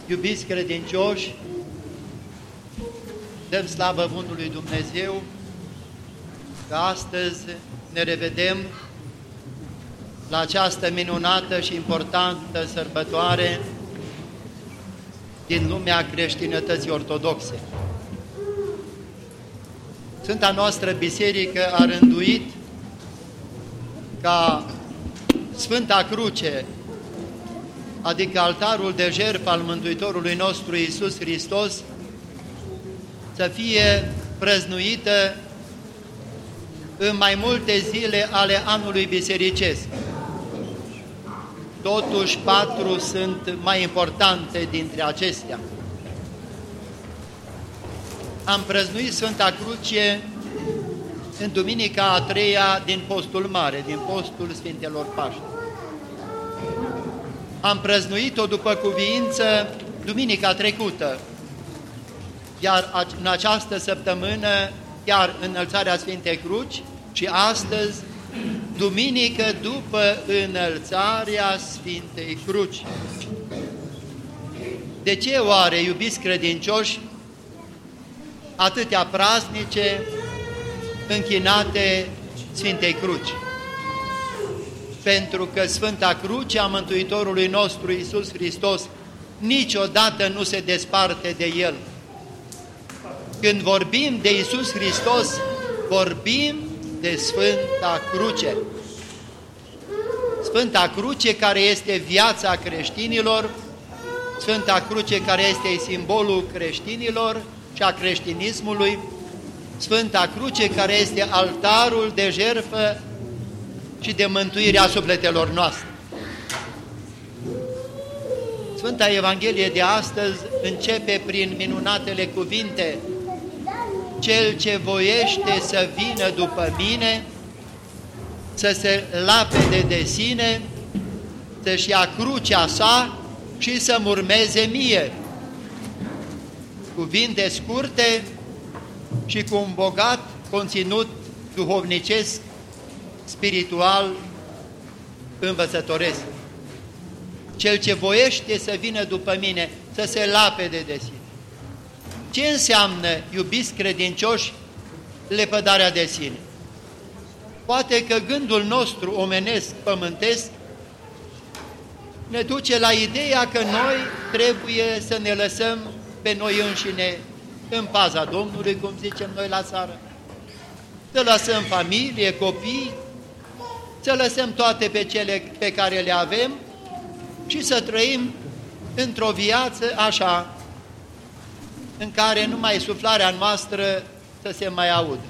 Iubiți credincioși, dăm slavă Bunului Dumnezeu că astăzi ne revedem la această minunată și importantă sărbătoare din lumea creștinătății ortodoxe. Sfânta noastră Biserică a rânduit ca Sfânta Cruce, adică altarul de jertfă al Mântuitorului nostru Iisus Hristos, să fie prăznuită în mai multe zile ale anului bisericesc. Totuși, 4 sunt mai importante dintre acestea. Am prăznuit Sfânta Cruce în duminica a 3-a din postul mare, din postul Sfintelor Paști. Am prăznuit-o după cuviință duminica trecută, iar în această săptămână chiar înălțarea Sfintei Cruci și astăzi, duminică după înălțarea Sfintei Cruci. De ce oare, iubiți credincioși, atâtea praznice închinate Sfintei Cruci? Pentru că Sfânta Cruce a Mântuitorului nostru Iisus Hristos niciodată nu se desparte de El. Când vorbim de Iisus Hristos, vorbim de Sfânta Cruce. Sfânta Cruce care este viața creștinilor, Sfânta Cruce care este simbolul creștinilor și a creștinismului, Sfânta Cruce care este altarul de jertfă și de mântuirea sufletelor noastre. Sfânta Evanghelie de astăzi începe prin minunatele cuvinte: cel ce voiește să vină după mine, să se lapede de sine, să-și ia crucea sa și să-mi urmeze mie. Cuvinte scurte și cu un bogat conținut duhovnicesc, spiritual, învățătoresc. Cel ce voiește să vină după mine, să se lapede de sine. Ce înseamnă, iubiți credincioși, lepădarea de sine? Poate că gândul nostru omenesc, pământesc, ne duce la ideea că noi trebuie să ne lăsăm pe noi înșine în paza Domnului, cum zicem noi la țară, să lăsăm familie, copii, să lăsăm toate pe cele pe care le avem și să trăim într-o viață așa, în care numai suflarea noastră să se mai audă.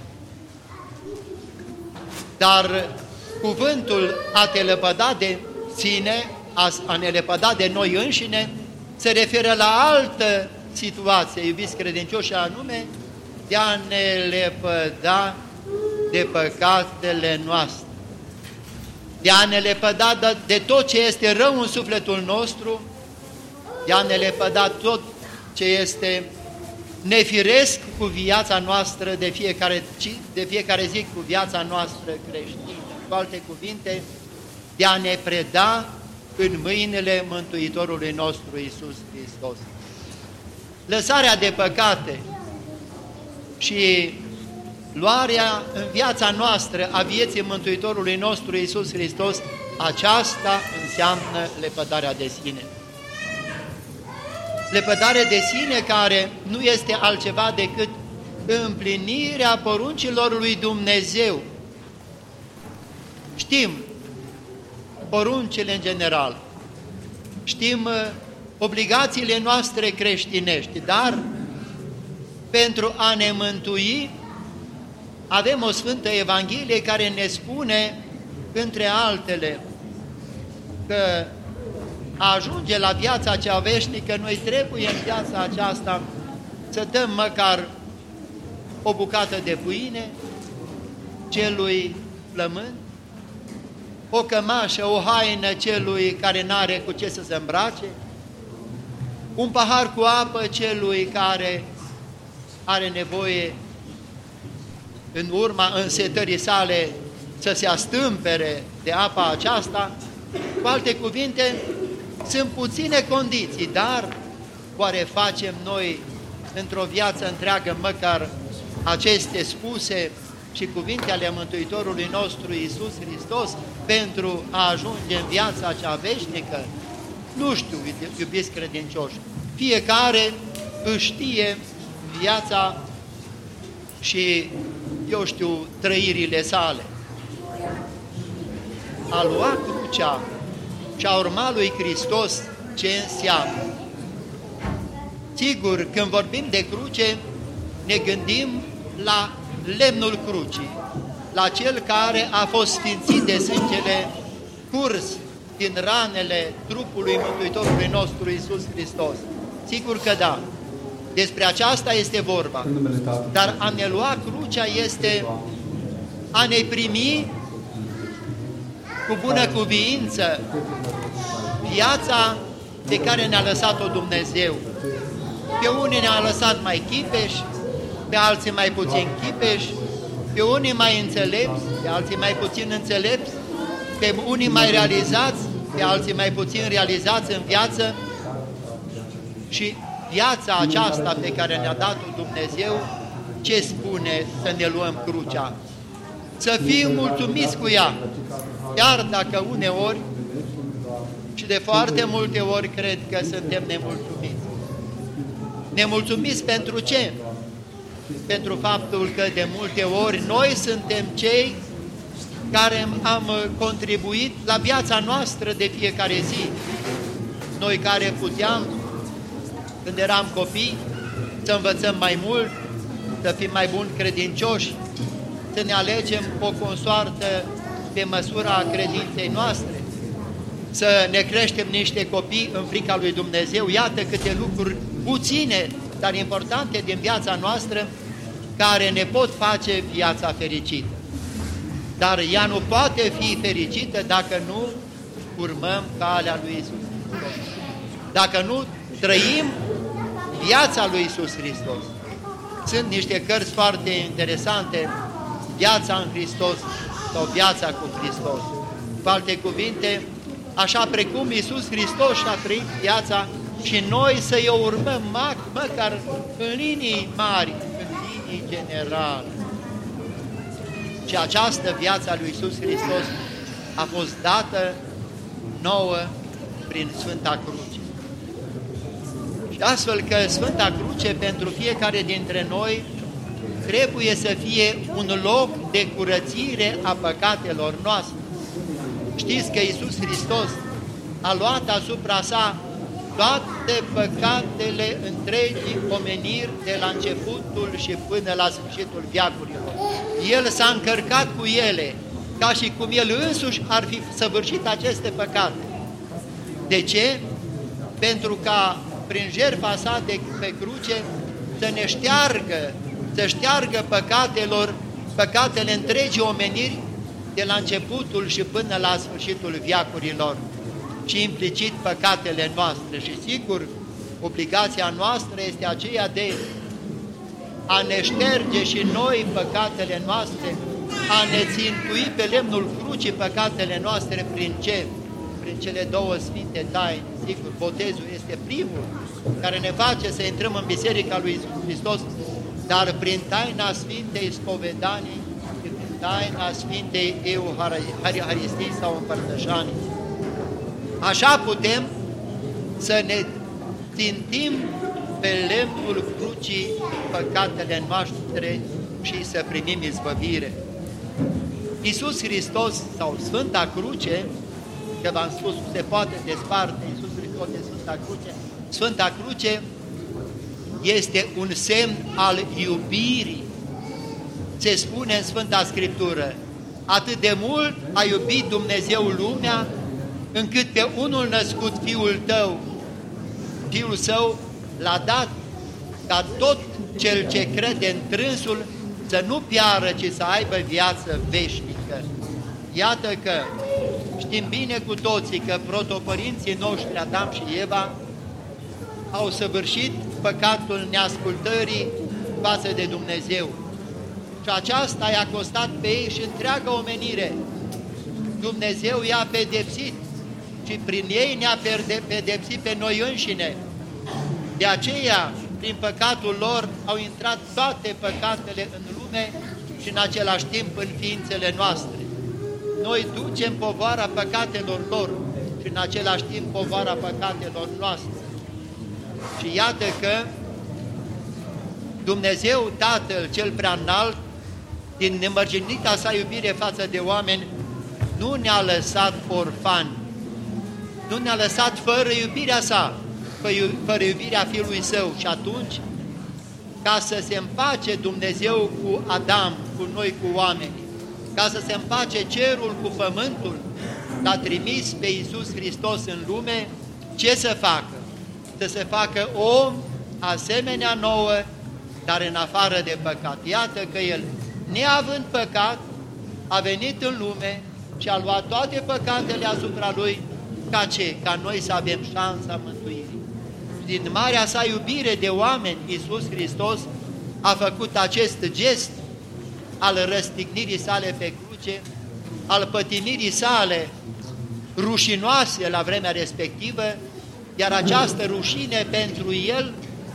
Dar cuvântul a te lepăda de sine, a ne lepăda de noi înșine, se referă la altă situație, iubiți credincioși, anume de a ne lepăda de păcatele noastre, de a ne lepăda de tot ce este rău în sufletul nostru, de a ne lepăda tot ce este nefiresc cu viața noastră de fiecare zi, cu viața noastră creștină. Cu alte cuvinte, de a ne preda în mâinile Mântuitorului nostru Iisus Hristos. Lăsarea de păcate și luarea în viața noastră a vieții Mântuitorului nostru Iisus Hristos, aceasta înseamnă lepădarea de sine. Lepădare de sine care nu este altceva decât împlinirea poruncilor lui Dumnezeu. Știm poruncile în general, știm obligațiile noastre creștinești, dar pentru a ne mântui avem o Sfântă Evanghelie care ne spune, între altele, că a ajunge la viața cea veșnică, noi trebuie în viața aceasta să dăm măcar o bucată de pâine celui flămând, o cămașă, o haină celui care n-are cu ce să se îmbrace, un pahar cu apă celui care are nevoie în urma însetării sale să se astâmpere de apa aceasta. Cu alte cuvinte, sunt puține condiții, dar Oare facem noi într-o viață întreagă măcar aceste spuse și cuvinte ale Mântuitorului nostru Iisus Hristos pentru a ajunge în viața cea veșnică? Nu știu, iubiți credincioși, fiecare își știe viața și, eu știu, trăirile sale. A lua crucea și a urma lui Hristos, ce înseamnă? Sigur, când vorbim de cruce, ne gândim la lemnul crucii, la cel care a fost sfințit de sângele curs din ranele trupului Mântuitorului nostru Iisus Hristos. Sigur că da, despre aceasta este vorba, dar a ne lua crucea este a ne primi cu bună cuviință viața pe care ne-a lăsat-o Dumnezeu. Pe unii ne-a lăsat mai chipeși, pe alții mai puțin chipeși, pe unii mai înțelepți, pe alții mai puțin înțelepți, pe unii mai realizați, pe alții mai puțin realizați în viață. Și viața aceasta pe care ne-a dat-o Dumnezeu, ce spune să ne luăm crucea? Să fim mulțumiți cu ea, chiar dacă uneori și de foarte multe ori cred că suntem nemulțumiți. Nemulțumiți pentru ce? Pentru faptul că de multe ori noi suntem cei care am contribuit la viața noastră de fiecare zi. Noi care puteam, când eram copii, să învățăm mai mult, să fim mai buni credincioși, să ne alegem o consoartă pe măsura credinței noastre, să ne creștem niște copii în frica lui Dumnezeu. Iată câte lucruri puține, dar importante din viața noastră, care ne pot face viața fericită. Dar ea nu poate fi fericită dacă nu urmăm calea lui Iisus Hristos, dacă nu trăim viața lui Iisus Hristos. Sunt niște cărți foarte interesante, Viața în Hristos sau Viața cu Hristos. Cu alte cuvinte, așa precum Iisus Hristos și-a trăit viața, și noi să-i o urmăm măcar în linii mari, în linii generale. Și această viață a lui Iisus Hristos a fost dată nouă prin Sfânta Cruce. Și astfel că Sfânta Cruce pentru fiecare dintre noi trebuie să fie un loc de curățire a păcatelor noastre. Știți că Iisus Hristos a luat asupra sa toate păcatele întregii omeniri de la începutul și până la sfârșitul veacurilor. El s-a încărcat cu ele, ca și cum El însuși ar fi săvârșit aceste păcate. De ce? Pentru ca prin jertfa sa de pe cruce să ne șteargă păcatele întregii omeniri de la începutul și până la sfârșitul veacurilor, și implicit păcatele noastre. Și sigur, obligația noastră este aceea de a ne șterge și noi păcatele noastre, a ne țintui pe lemnul crucii păcatele noastre prin ce? Prin cele două sfinte taine. Sigur, botezul este primul care ne face să intrăm în Biserica lui Iisus Hristos, dar prin taina Sfintei Spovedanii și prin taina Sfintei Euharistii sau Împărtășanii. Așa putem să ne țintim pe lemnul crucii păcatele noastre și să primim izbăvire. Iisus Hristos sau Sfânta Cruce, că v-am spus, se poate desparte Iisus Hristos de Sfânta Cruce. Sfânta Cruce este un semn al iubirii. Se spune în Sfânta Scriptură: atât de mult a iubit Dumnezeu lumea, încât pe unul născut Fiul tău, Fiul Său, l-a dat ca tot cel ce crede în Trânsul să nu piară, ci să aibă viață veșnică. Iată că știm bine cu toții că protopărinții noștri, Adam și Eva, au săvârșit păcatul neascultării față de Dumnezeu. Și aceasta i-a costat pe ei și întreaga omenire. Dumnezeu i-a pedepsit și prin ei ne-a pedepsit pe noi înșine. De aceea, prin păcatul lor, au intrat toate păcatele în lume și în același timp în ființele noastre. Noi ducem povara păcatelor lor și în același timp povara păcatelor noastre. Și iată că Dumnezeu Tatăl cel Preaînalt, din nemărginita sa iubire față de oameni, nu ne-a lăsat orfani, nu ne-a lăsat fără iubirea sa, fără iubirea Fiului Său. Și atunci, ca să se împace Dumnezeu cu Adam, cu noi, cu oamenii, ca să se împace cerul cu pământul, l-a trimis pe Iisus Hristos în lume, ce să facă? Să se facă om asemenea nouă, dar în afară de păcat. Iată că El, neavând păcat, a venit în lume și a luat toate păcatele asupra Lui, ca ce? Ca noi să avem șansa mântuirii. Din marea sa iubire de oameni, Iisus Hristos a făcut acest gest al răstignirii sale pe cruce, al pătimirii sale rușinoase la vremea respectivă, iar această rușine pentru El,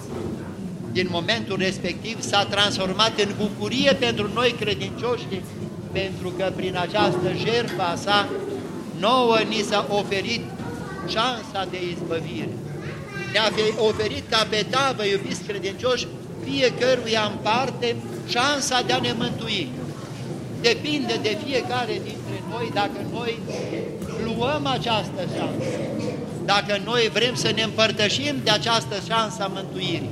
din momentul respectiv, s-a transformat în bucurie pentru noi credincioși, pentru că prin această jertfă a sa, nouă ni s-a oferit șansa de izbăvire. Ne-a oferit ca pe tavă, iubiți credincioși, fiecăruia în parte șansa de a ne mântui. Depinde de fiecare dintre noi dacă noi luăm această șansă, dacă noi vrem să ne împărtășim de această șansă a mântuirii.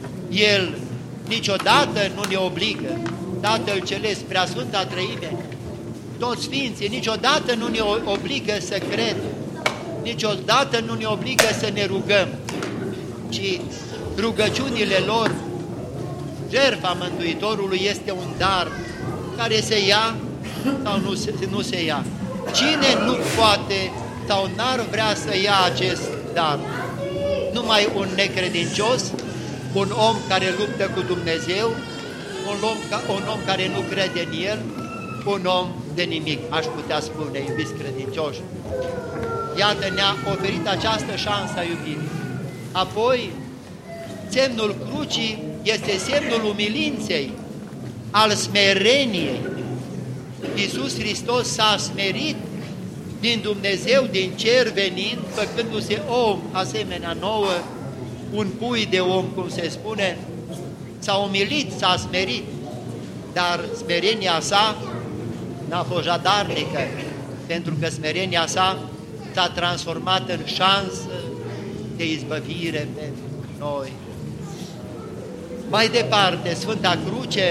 El niciodată nu ne obligă, Tatăl Celest, Preasfânta Treime, toți Sfinții, niciodată nu ne obligă să credem, niciodată nu ne obligă să ne rugăm, ci rugăciunile lor, jertfa Mântuitorului este un dar care se ia sau nu se ia. Cine nu poate sau n-ar vrea să ia acest dar? Numai un necredincios, un om care luptă cu Dumnezeu, un om care nu crede în El, un om de nimic, aș putea spune, iubiți credincioși. Iată, ne-a oferit această șansă a iubirii. Apoi, semnul crucii este semnul umilinței, al smereniei. Iisus Hristos s-a smerit din Dumnezeu, din cer venind, făcându-se om asemenea nouă, un pui de om, cum se spune, s-a umilit, s-a smerit, dar smerenia sa n-a fost jadarnică, pentru că smerenia sa s-a transformat în șansă de izbăvire pentru noi. Mai departe, Sfânta Cruce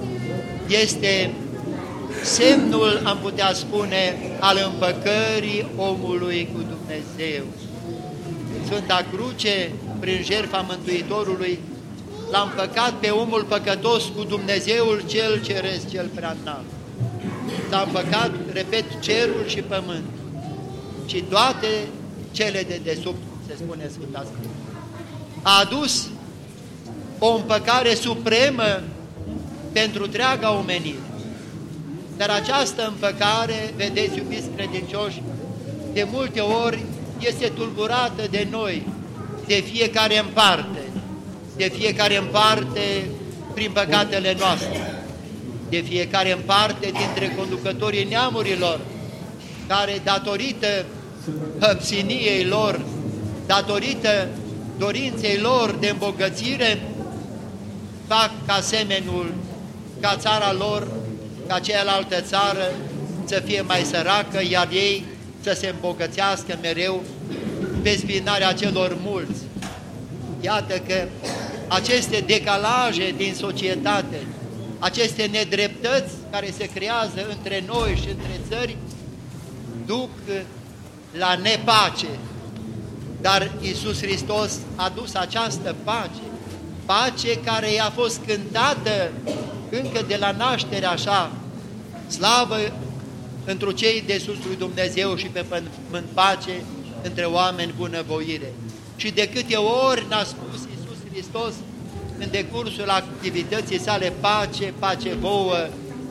este semnul, am putea spune, al împăcării omului cu Dumnezeu. Sfânta Cruce, prin jertfa Mântuitorului, l-a împăcat pe omul păcătos cu Dumnezeul cel ceresc, cel preaînalt. S-a împăcat, repet, cerul și pământul și toate cele de desubt, se spune Sfânta Scriptură. A adus o împăcare supremă pentru întreaga omenire. Dar această împăcare, vedeți, iubiți credincioși, de multe ori este tulburată de noi, de fiecare în parte, de fiecare în parte prin păcatele noastre, de fiecare în parte dintre conducătorii neamurilor, care datorită hăpsiniei lor, datorită dorinței lor de îmbogățire, fac ca semenul, ca țara lor, ca cealaltă țară să fie mai săracă, iar ei să se îmbogățească mereu pe spinarea celor mulți. Iată că aceste decalaje din societate, aceste nedreptăți care se creează între noi și între țări, duc la nepace. Dar Iisus Hristos a dus această pace, pace care i-a fost cântată încă de la naștere așa, slavă întru cei de sus lui Dumnezeu și pe pământ pace între oameni bunăvoire. Și de câte ori n-a spus Iisus Hristos în decursul activității sale pace, pace vouă,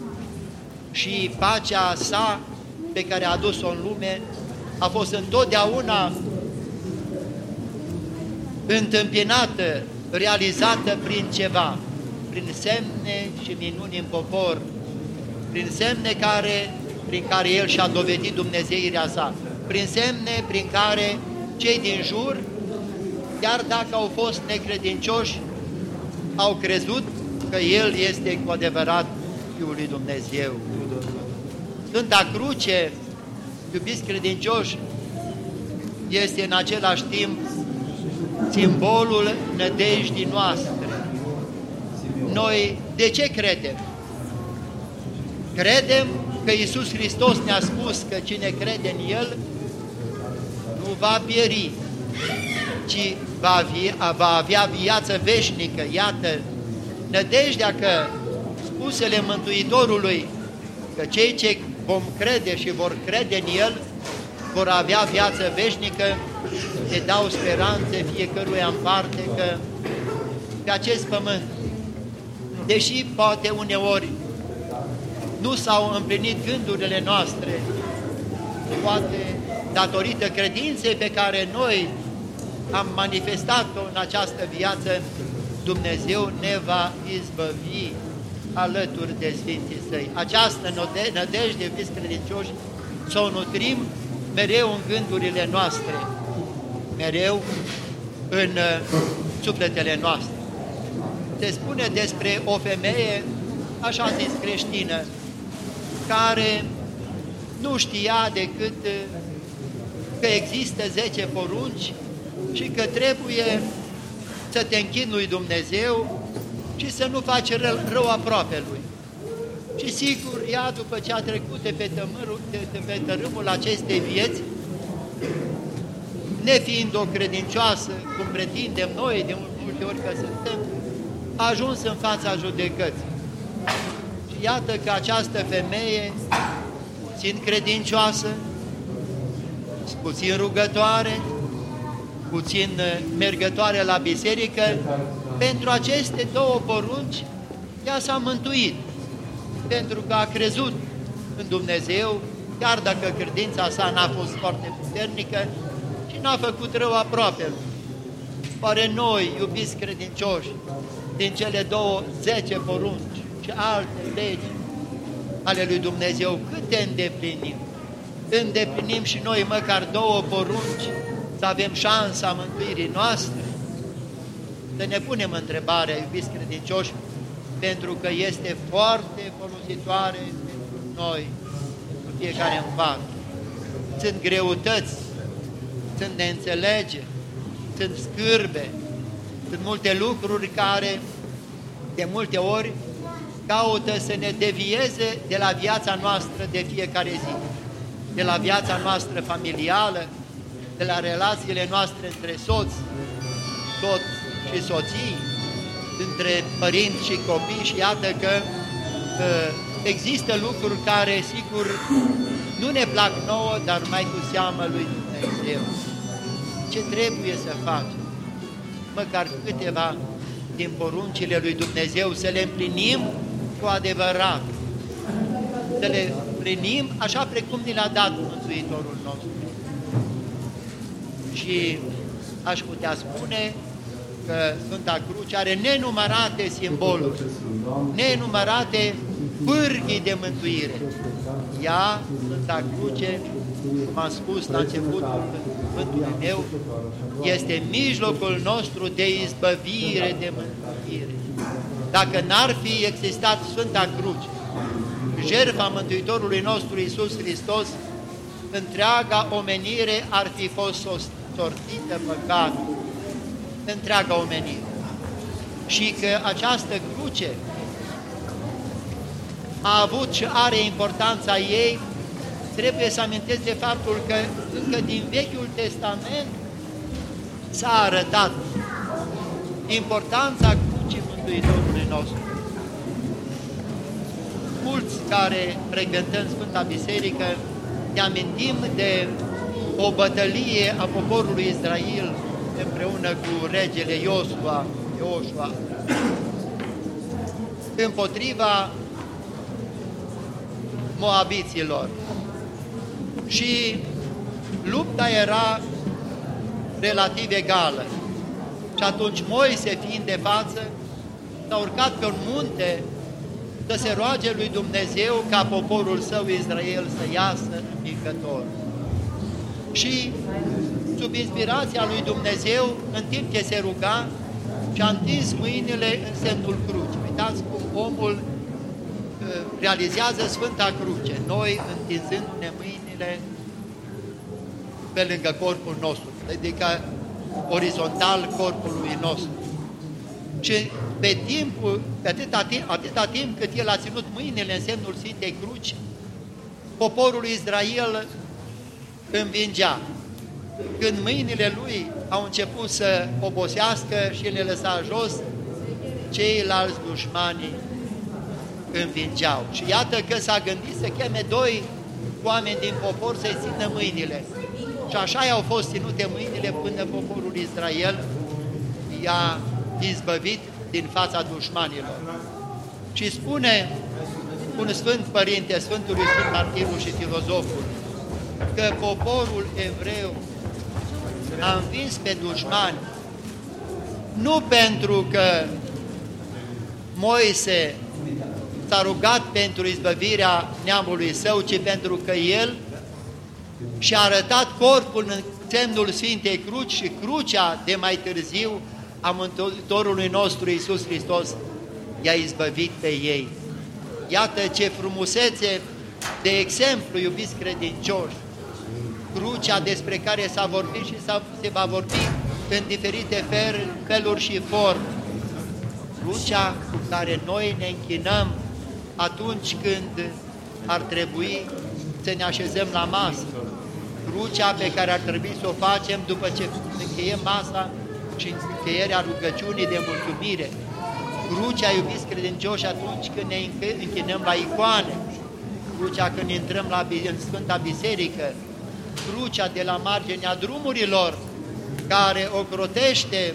și pacea sa pe care a adus-o în lume a fost întotdeauna întâmpinată, realizată prin ceva, prin semne și minuni în popor, prin semne prin care El și-a dovedit dumnezeirea sa, prin semne prin care cei din jur, chiar dacă au fost necredincioși, au crezut că El este cu adevărat Fiul lui Dumnezeu. Sfânta Cruce, iubiți credincioși, este în același timp simbolul nădejdii noastre. Noi de ce credem? Credem că Iisus Hristos ne-a spus că cine crede în El nu va pieri, ci va avea viață veșnică. Iată, nădejdea că spusele Mântuitorului, că cei ce vom crede și vor crede în El vor avea viață veșnică, ne dau speranțe fiecăruia în parte că pe acest pământ, deși poate uneori nu s-au împlinit gândurile noastre, poate datorită credinței pe care noi am manifestat-o în această viață, Dumnezeu ne va izbăvi alături de Sfinții Săi. Această nădejde, iubiți credincioși, să o nutrim mereu în gândurile noastre, mereu în sufletele noastre. Se spune despre o femeie, așa zis creștină, care nu știa decât că există 10 porunci și că trebuie să te închini lui Dumnezeu și să nu faci rău aproapelui. Și sigur, ea, după ce a trecut pe tărâmul acestei vieți, nefiind o credincioasă, cum pretindem noi de multe ori că suntem, a ajuns în fața judecății. Și iată că această femeie, puțin credincioasă, puțin rugătoare, puțin mergătoare la biserică, pentru aceste 2 porunci, ea s-a mântuit, pentru că a crezut în Dumnezeu, chiar dacă credința sa n-a fost foarte puternică și n-a făcut rău aproape. Oare noi, iubiți credincioși, din cele 10 porunci și alte legi ale lui Dumnezeu, câte îndeplinim? Îndeplinim și noi măcar 2 porunci să avem șansa mântuirii noastre? Să ne punem întrebarea, iubiți credincioși, pentru că este foarte folositoare pentru noi, pentru fiecare în parte. Sunt greutăți, sunt neînțelegeri, sunt scârbe, sunt multe lucruri care de multe ori caută să ne devieze de la viața noastră de fiecare zi, de la viața noastră familială, de la relațiile noastre între soț și soții, între părinți și copii, și iată că există lucruri care, sigur, nu ne plac nouă, dar mai cu seamă lui Dumnezeu. Ce trebuie să facem? Măcar câteva din poruncile lui Dumnezeu să le împlinim cu adevărat, să le împlinim așa precum ni le-a dat Mântuitorul nostru. Și aș putea spune că Sfânta Cruce are nenumărate simboluri, nenumărate pârghii de mântuire. Ea, Sfânta Cruce, cum am spus la începutul cuvântului meu, este mijlocul nostru de izbăvire, de mântuire. Dacă n-ar fi existat Sfânta Cruce, jertfa Mântuitorului nostru Iisus Hristos, întreaga omenire ar fi fost sortită păcatul, întreaga omenire. Și că această cruce a avut și are importanța ei, trebuie să amintesc de faptul că încă din Vechiul Testament s-a arătat importanța crucii Mântuitorului nostru. Mulți care frecventăm Sfânta Biserică ne amintim de o bătălie a poporului Israel împreună cu regele Iosua împotriva moabiților. Și lupta era relativ egală. Și atunci Moise, fiind de față, s-a urcat pe un munte să se roage lui Dumnezeu ca poporul său Israel să iasă învingător. Și sub inspirația lui Dumnezeu, în timp ce se ruga, și-a întins mâinile în semnul crucii. Uitați cum omul realizează Sfânta Cruce, noi întinzându-ne mâinile pe lângă corpul nostru, adică orizontal corpului nostru. Și pe atâta timp cât el a ținut mâinile în semnul Sfintei Cruci, poporul Israel învingea. Când mâinile lui au început să obosească și le lăsa jos, ceilalți dușmani învingeau. Și iată că s-a gândit să cheme doi oameni din popor să-i țină mâinile. Și așa i-au fost ținute mâinile până poporul Israel i-a izbăvit din fața dușmanilor. Și spune un Sfânt Părinte, Sfântul Iisus Martirul și filozoful, că poporul evreu a învins pe dușmani nu pentru că Moise s-a rugat pentru izbăvirea neamului său, ci pentru că el și-a arătat corpul în semnul Sfintei Cruci și crucea de mai târziu a Mântuitorului nostru Iisus Hristos i-a izbăvit pe ei. Iată ce frumusețe de exemplu, iubiți credincioși, crucea despre care s-a vorbit și se va vorbi în diferite feluri și forme. Crucea cu care noi ne închinăm atunci când ar trebui să ne așezăm la masă. Crucea pe care ar trebui să o facem după ce încheiem masa și încheierea rugăciunii de mulțumire. Crucea, iubiți credincioși, atunci când ne închinăm la icoane. Crucea când intrăm în Sfânta Biserică. Crucea de la marginea drumurilor care ocrotește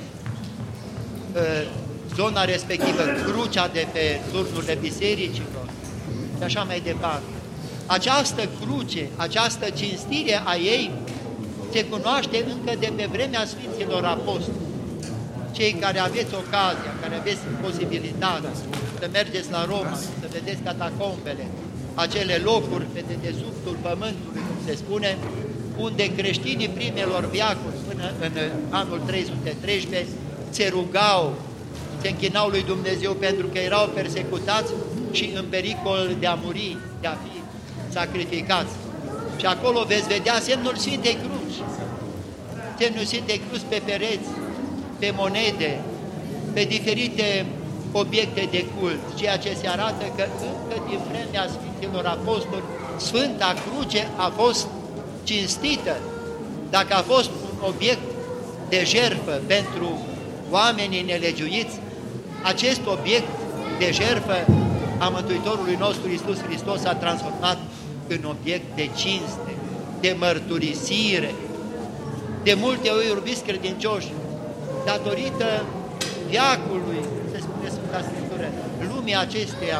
zona respectivă, crucea de pe turnurile bisericilor și așa mai departe. Această cruce, această cinstire a ei se cunoaște încă de pe vremea Sfinților Apostoli. Cei care aveți ocazia, care aveți posibilitatea să mergeți la Roma, să vedeți catacombele, acele locuri pe dedesubtul pământului, cum se spune, unde creștinii primelor veacuri până în anul 313 se rugau, se închinau lui Dumnezeu pentru că erau persecutați și în pericol de a muri, de a fi sacrificați. Și acolo veți vedea semnul Sfintei Cruci. Semnul Sfintei Cruci pe pereți, pe monede, pe diferite obiecte de cult, ceea ce se arată că încă din vremea Sfinților Apostoli, Sfânta Cruce a fost cinstită. Dacă a fost un obiect de jertfă pentru oamenii nelegiuiți, acest obiect de jertfă a Mântuitorului nostru Iisus Hristos s-a transformat în obiect de cinste, de mărturisire. De multe ori, iubiți credincioși, datorită veacului, se spune Sfânta Scriptură, lumea acesteia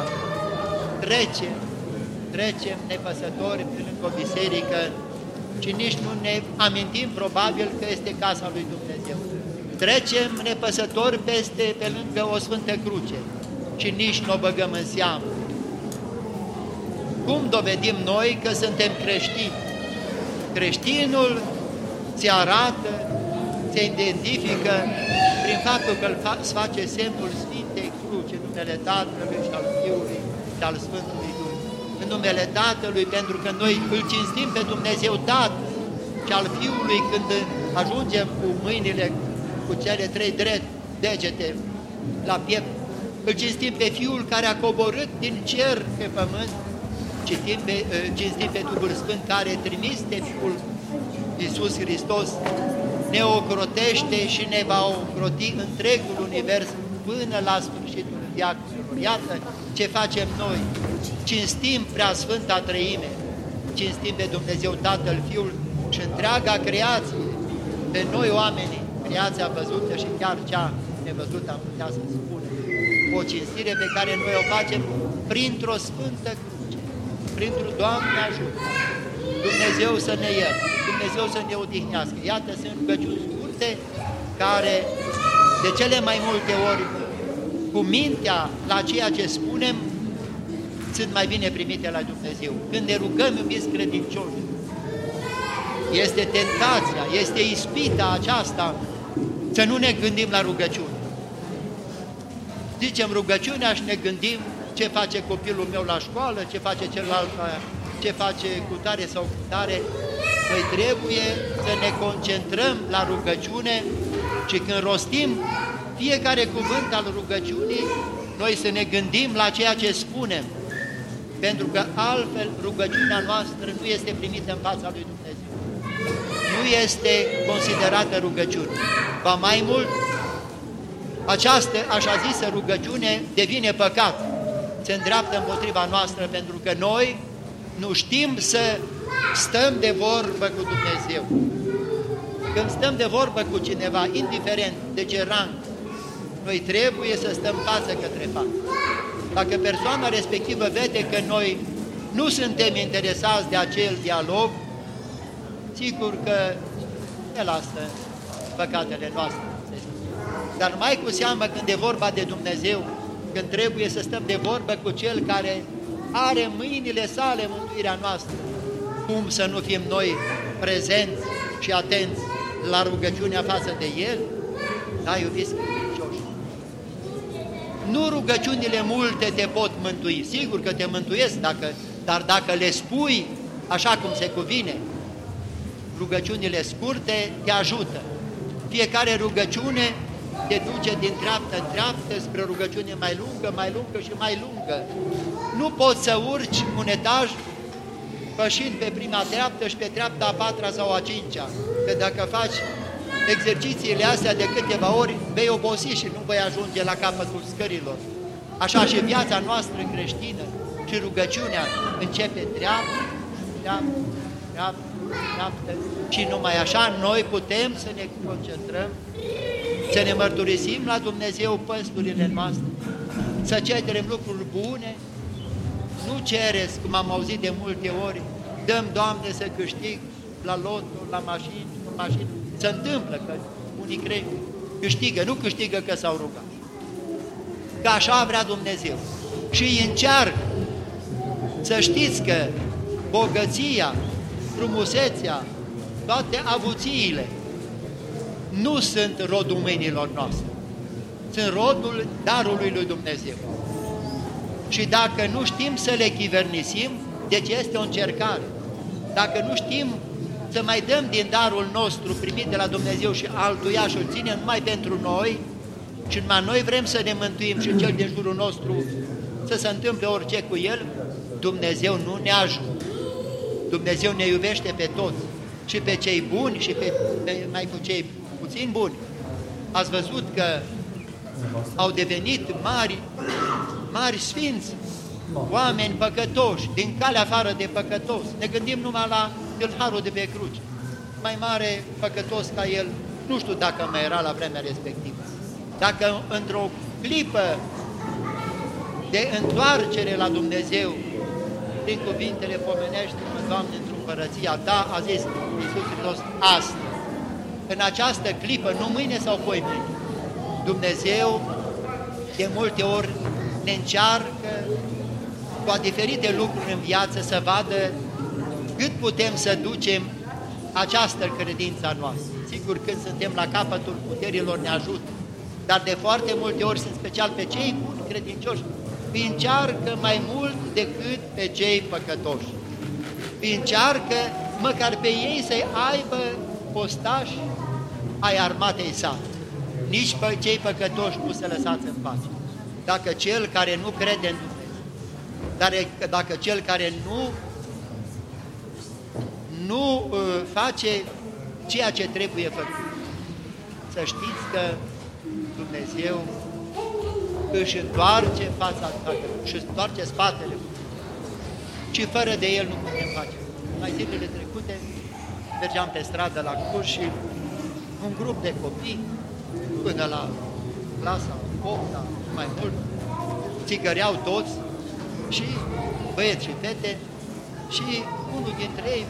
trecem nepăsători pe lângă o biserică și nici nu ne amintim probabil că este casa lui Dumnezeu. Trecem nepăsători pe lângă o Sfântă Cruce și nici nu o băgăm în seamă. Cum dovedim noi că suntem creștini? Creștinul se arată, se identifică prin faptul că îți face semnul Sfintei Cruci în numele Tatălui și al Fiului și al Sfântului Duh. În numele Tatălui, pentru că noi îl cinstim pe Dumnezeu Tatăl, și al Fiului când ajungem cu mâinile, cu cele 3 degete la piept, îl cinstim pe Fiul care a coborât din cer pe pământ, cinstim pe Duhul Sfânt care trimis de Fiul Iisus Hristos, ne ocrotește și ne va ocroti întregul univers până la sfârșitul veacurilor. Iată ce facem noi, cinstim Preasfânta Treime, cinstim pe Dumnezeu Tatăl, Fiul și întreaga creație, pe noi oamenii, creația văzută și chiar cea nevăzută, am putea să spunem, o cinstire pe care noi o facem printr-o Sfântă Cruce, printr-o Doamne ajută, Dumnezeu să ne ierte, Dumnezeu să ne odihnească. Iată, sunt rugăciuni scurte care De cele mai multe ori, cu mintea la ceea ce spunem, sunt mai bine primite la Dumnezeu. Când ne rugăm, iubiți credincioși, este tentația, este ispita aceasta să nu ne gândim la rugăciune. Zicem rugăciunea și ne gândim ce face copilul meu la școală, ce face celălalt, ce face cu tare sau cu tare. Noi trebuie să ne concentrăm la rugăciune și când rostim fiecare cuvânt al rugăciunii, noi să ne gândim la ceea ce spunem, pentru că altfel rugăciunea noastră nu este primită în fața lui Dumnezeu. Nu este considerată rugăciune. Ba mai mult, această așa zisă rugăciune devine păcat, se îndreaptă împotriva noastră, pentru că noi nu știm să stăm de vorbă cu Dumnezeu. Când stăm de vorbă cu cineva, indiferent de ce rang, noi trebuie să stăm față către față. Dacă persoana respectivă vede că noi nu suntem interesați de acel dialog, sigur că ne lasă păcatele noastre. Dar mai cu seamă când e vorba de Dumnezeu, când trebuie să stăm de vorbă cu Cel care are în mâinile sale mântuirea noastră, cum să nu fim noi prezenți și atenți la rugăciunea față de El? Da, iubiți credincioși, nu rugăciunile multe te pot mântui, sigur că te mântuiesc, dar dacă le spui așa cum se cuvine, rugăciunile scurte te ajută. Fiecare rugăciune te duce din treaptă în treaptă spre o rugăciune mai lungă și mai lungă. Nu poți să urci un etaj pășind pe prima treaptă și pe treapta a patra sau a cincea, că dacă faci exercițiile astea de câteva ori, vei obosi și nu vei ajunge la capătul scărilor. Așa și viața noastră creștină și rugăciunea începe treaptă, și numai așa noi putem să ne concentrăm, să ne mărturisim la Dumnezeu păsturile noastre, să cerem lucruri bune. Nu cereți, cum am auzit de multe ori, dăm, Doamne, să câștig la loto, la mașini. Se întâmplă că unii câștigă, nu câștigă că s-au rugat. Că așa vrea Dumnezeu. Și încearcă. Să știți că bogăția, frumusețea, toate avuțiile nu sunt rodul mâinilor noastre. Sunt rodul darului lui Dumnezeu. Și dacă nu știm să le chivernisim, deci este o încercare. Dacă nu știm să mai dăm din darul nostru primit de la Dumnezeu și altuia și îl ținem numai pentru noi, și numai noi vrem să ne mântuim și cel din jurul nostru să se întâmple orice cu el, Dumnezeu nu ne ajută. Dumnezeu ne iubește pe toți, și pe cei buni și pe mai cu cei puțin buni. Ați văzut că au devenit mari sfinți, oameni păcătoși, din calea afară de păcătos. Ne gândim numai la tâlharul de pe cruce. Mai mare păcătos ca el, nu știu dacă mai era la vremea respectivă. Dacă într-o clipă de întoarcere la Dumnezeu, prin cuvintele pomenește-mă, Doamne, într-o împărăția Ta, a zis Iisus Hristos, astăzi, în această clipă, nu mâine sau poimâine, Dumnezeu de multe ori ne încearcă cu diferite lucruri în viață să vadă cât putem să ducem această credință a noastră. Sigur, când suntem la capătul puterilor ne ajută, dar de foarte multe ori, în special pe cei buni credincioși, îi încearcă mai mult decât pe cei păcătoși. Îi încearcă măcar pe ei să-i aibă postași ai armatei sale. Nici pe cei păcătoși nu se lăsați în pace. Dacă cel care nu crede în Dumnezeu, dacă cel care nu face ceea ce trebuie făcut, să știți că Dumnezeu își întoarce fața, își întoarce spatele și fără de El nu putem face. Mai zilele trecute mergeam pe stradă la Cluj și un grup de copii până la clasa 8-a, mai mult, țigăreau toți, și băieți și fete, și unul dintre ei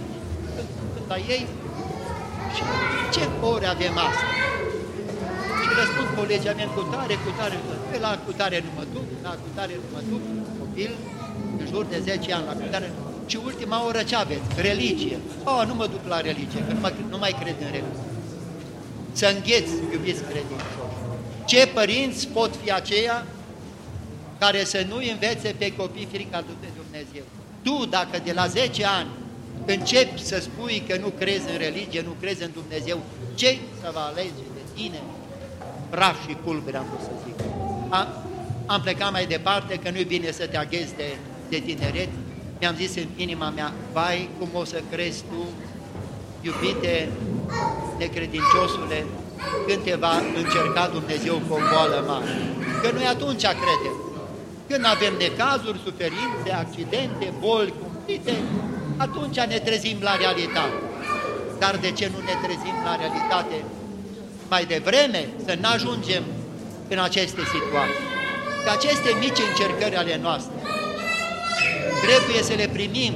la ei, și ce ore avem asta? Și răspund colegiament cu tare, la cu tare nu mă duc, la cu tare nu mă duc, copil, în jur de 10 ani, la cu tare. Și ultima oră ce aveți? Religie. Nu mă duc la religie, că nu mai cred în religie. Să îngheți, iubiți credincioși. Ce părinți pot fi aceia care să nu învețe pe copii frica de Dumnezeu? Tu, dacă de la 10 ani începi să spui că nu crezi în religie, nu crezi în Dumnezeu, ce să vă alege de tine? Praf și pulbere, am vrut să zic. Am plecat mai departe, că nu-i bine să te aghezi de tineret. Mi-am zis în inima mea, vai, cum o să crezi tu, iubite necredinciosule, când te va încerca Dumnezeu cu o boală mare. Că noi atunci credem. Când avem necazuri, suferințe, accidente, boli cumplite, atunci ne trezim la realitate. Dar de ce nu ne trezim la realitate mai devreme, să nu ajungem în aceste situații? Că aceste mici încercări ale noastre trebuie să le primim,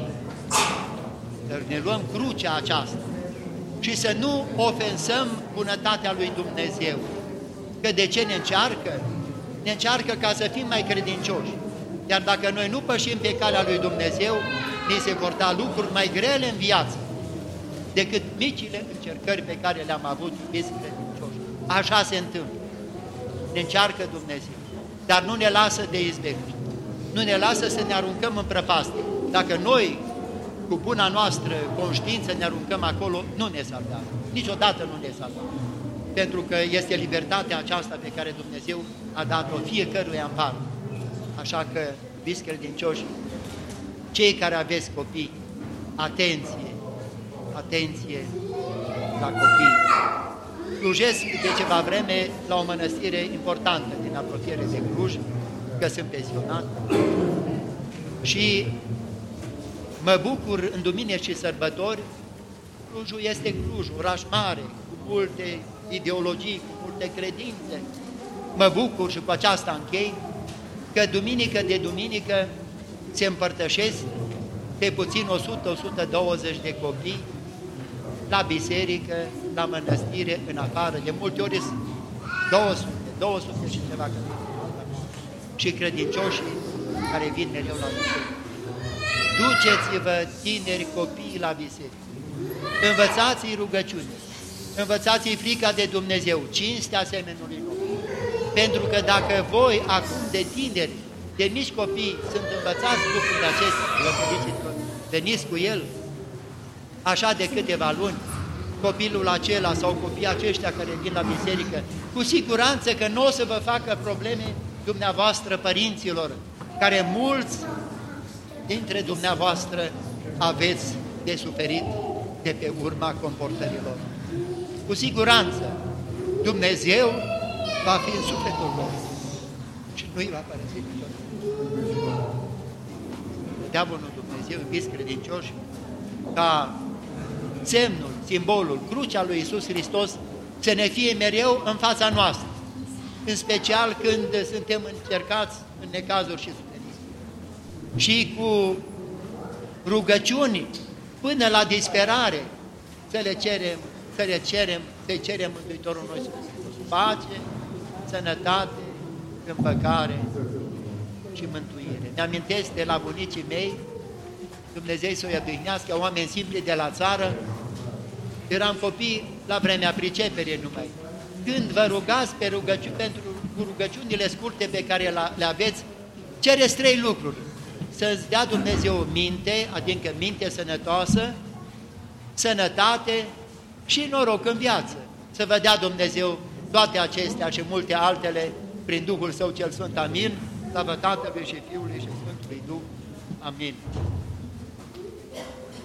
să ne luăm crucea aceasta și să nu ofensăm bunătatea lui Dumnezeu. Că de ce ne încearcă? Ne încearcă ca să fim mai credincioși. Iar dacă noi nu pășim pe calea lui Dumnezeu, ni se vor da lucruri mai grele în viață decât micile încercări pe care le-am avut, iubiți credincioși. Așa se întâmplă. Ne încearcă Dumnezeu, dar nu ne lasă de izbăvire. Nu ne lasă să ne aruncăm în prăpastie. Dacă noi, cu buna noastră conștiință, ne aruncăm acolo, nu ne salvează. Niciodată nu ne salvează. Pentru că este libertatea aceasta pe care Dumnezeu a dat-o fiecăruia în parte. Așa că, iubiți credincioși, cei care aveți copii, atenție, atenție la copii. Slujesc de ceva vreme la o mănăstire importantă din apropiere de Cluj, că sunt pensionat, și mă bucur în duminici și sărbători. Clujul este Cluj, oraș mare, cu multe ideologii, cu multe credințe. Mă bucur și cu aceasta închei, că duminică de duminică se împărtășesc pe puțin 100-120 de copii la biserică, la mănăstire, în afară. De multe ori 200 și ceva. Și credincioșii care vin mereu la biserică. Duceți-vă, tineri copii, la biserică. Învățați-i rugăciune. Învățați-i frica de Dumnezeu, cinstea semenului nostru. Pentru că dacă voi, acum de tineri, de mici copii, sunt învățați lucrurile acestea, veniți cu el, așa de câteva luni, copilul acela sau copiii aceștia care vin la biserică, cu siguranță că nu o să vă facă probleme dumneavoastră, părinților, care mulți dintre dumneavoastră aveți de suferit de pe urma comportărilor. Cu siguranță Dumnezeu va fi în sufletul lor și nu îi va părăsi niciodată. Dea bunul Dumnezeu, iubiți credincioși, ca semnul, simbolul, crucea lui Iisus Hristos să ne fie mereu în fața noastră, în special când suntem încercați în necazuri și suferințe. Și cu rugăciuni până la disperare să-i cerem Mântuitorul nostru Hristos pace, sănătate, împăcare și mântuire. Mi-amintesc de la bunicii mei, Dumnezeu să-i odihnească, oameni simpli de la țară. Eram copii la vremea priceperii numai. Când vă rugați pentru rugăciunile scurte pe care le aveți, cereți 3 lucruri. Să-ți dea Dumnezeu minte, adică minte sănătoasă, sănătate și noroc în viață. Să vă dea Dumnezeu toate acestea și multe altele prin Duhul Său cel Sfânt. Amin. Slavă Tatălui și Fiului și Sfântului Duh. Amin.